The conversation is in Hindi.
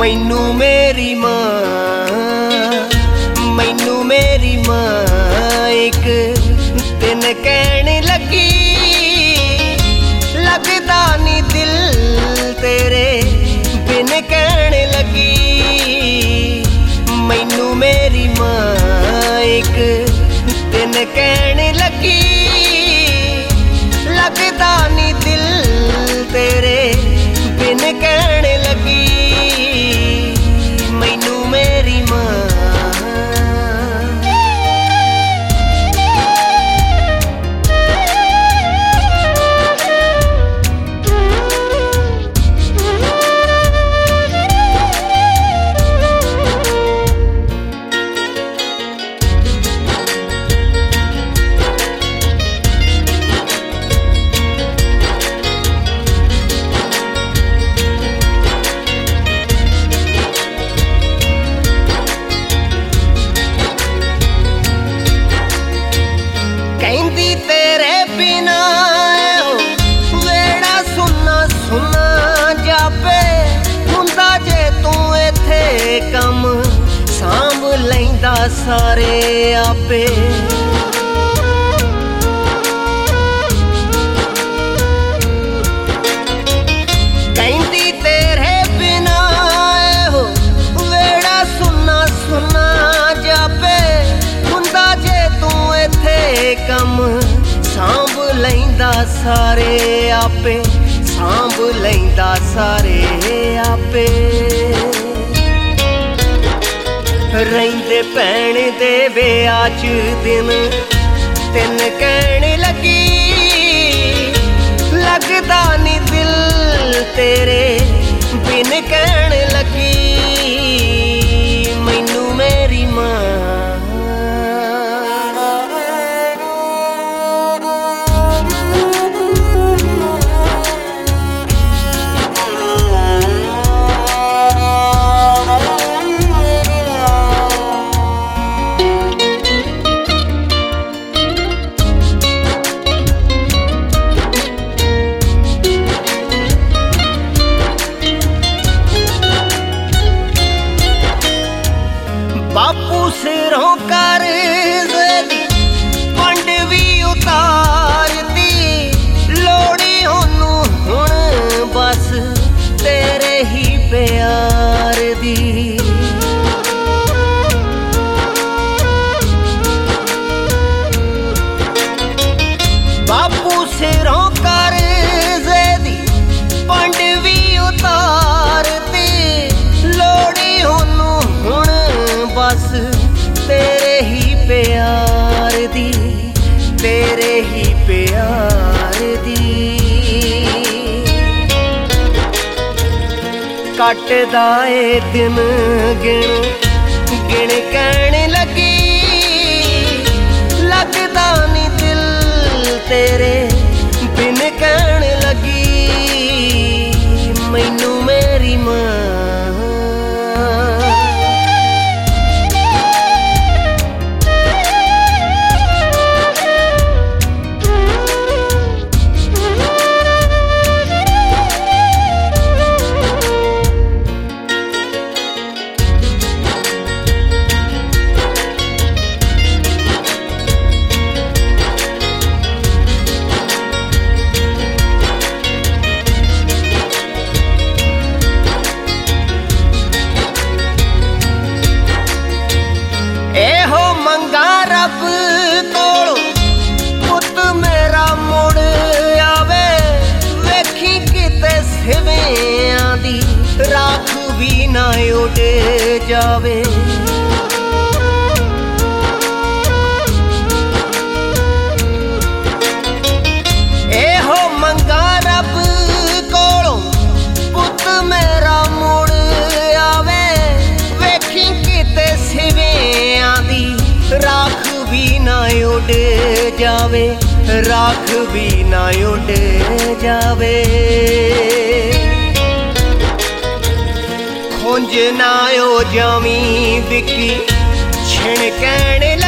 मैनू मेरी मां एक दिन कहने लगी, लगदा नी दिल तेरे बिन कहने लगी। मैनू मेरी मां एक दिन कहने लगी, लगदा नी दिल तेरे बिन कहने लगी। मैनू मेरी मां कहंदी तेरे बिना वेड़ा सुना सुना जापे, हुंदा जे तू इत्थे कम सांभ लैंदा सारे आपे। कहंदी तेरे बिना वेड़ा सुना सुना जापे, हुंदा जे तू इत्थे कम सांभ लैंदा सारे आपे, सांभ लैंदा सारे आपे। रहिंदे भैण दे विआह च दिन तिन कहने लगी, लगदा नी दिल तेरे बिन कहने लगी। मैनू मेरी मां बापू सिरों कर्ज दी पंड भी उतार दी, लोड़ी ओनू हुण बस तेरे ही प्यार दी। बापू सिरों कर्ज दी पंड भी उतार दी, लोड़ी ओनू हुण बस तेरे ही प्यार दी, तेरे ही प्यार दी। कटदा ए दिन गिण गिण कहने लगी, लगदा नी दिल तेरे बिन कहने लगी। मैनू मेरी मां रब कोलों पुत मेरा मुड़ आवे, वेखी किते सिवियां दी राख भी ना उड़ जावे। एहो मंगा रब कोलों पुत मेरा मुड़ आवे, वेखी किते सिवियां दी राख भी ना उड़ जावे, राख भी ना उड़ जावे। खोंज ना ओ जावी विकी छिण कहने